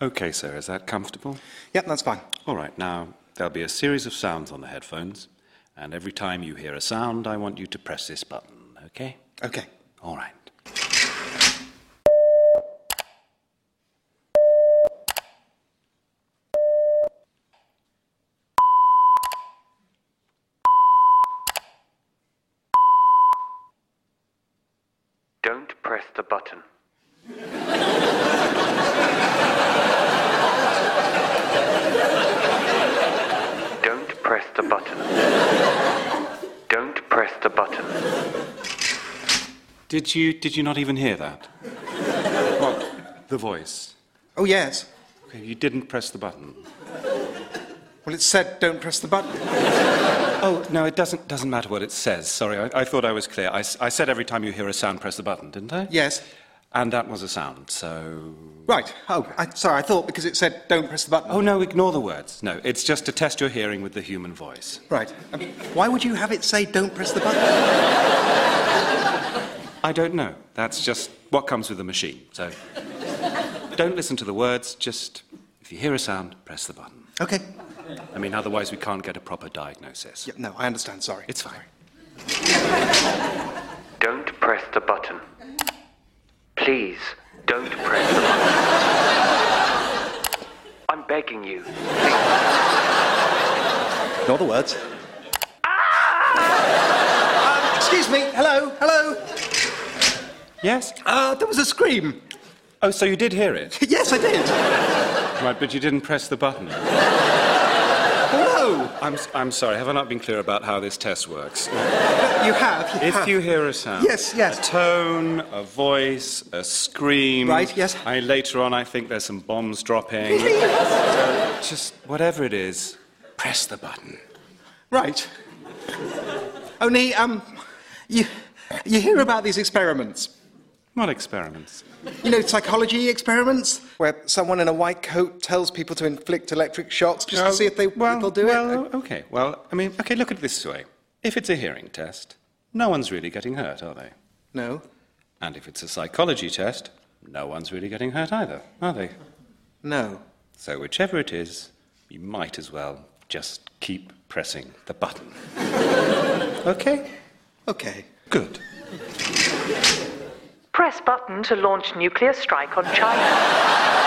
Okay, sir, is that comfortable? Yep, that's fine. All right, now, there'll be a series of sounds on the headphones, and every time you hear a sound, I want you to press this button, okay? Okay. All right. Don't press the button. Don't press the button. Don't press the button. Did you not even hear that? What? The voice. Oh, yes. Okay, you didn't press the button. Well, it said don't press the button. Oh, no, it doesn't matter what it says. Sorry, I thought I was clear. I said every time you hear a sound, press the button, didn't I? Yes. And that was a sound, so... Right. Oh, sorry, I thought because it said don't press the button. Oh, no, ignore the words. No, it's just to test your hearing with the human voice. Right. Why would you have it say don't press the button? I don't know. That's just what comes with the machine. So don't listen to the words, just if you hear a sound, press the button. Okay. I mean, otherwise we can't get a proper diagnosis. Yeah, no, I understand, sorry. It's fine. Don't press the button. Please, don't press the button. I'm begging you. Ignore the words. Excuse me. Hello? Yes? There was a scream. Oh, so you did hear it? Yes, I did. Right, but you didn't press the button. No. I'm sorry, have I not been clear about how this test works? You have. If you hear a sound, Yes. a tone, a voice, a scream... Right, yes. Later on, I think there's some bombs dropping. Just whatever it is, press the button. Right. Only, you hear about these experiments. What experiments? You know, psychology experiments, where someone in a white coat tells people to inflict electric shocks just to see if they'll do it. Okay. Well, I mean, okay, look at it this way. If it's a hearing test, no one's really getting hurt, are they? No. And if it's a psychology test, no one's really getting hurt either, are they? No. So whichever it is, you might as well just keep pressing the button. Okay? Okay. Good. Press button to launch nuclear strike on China.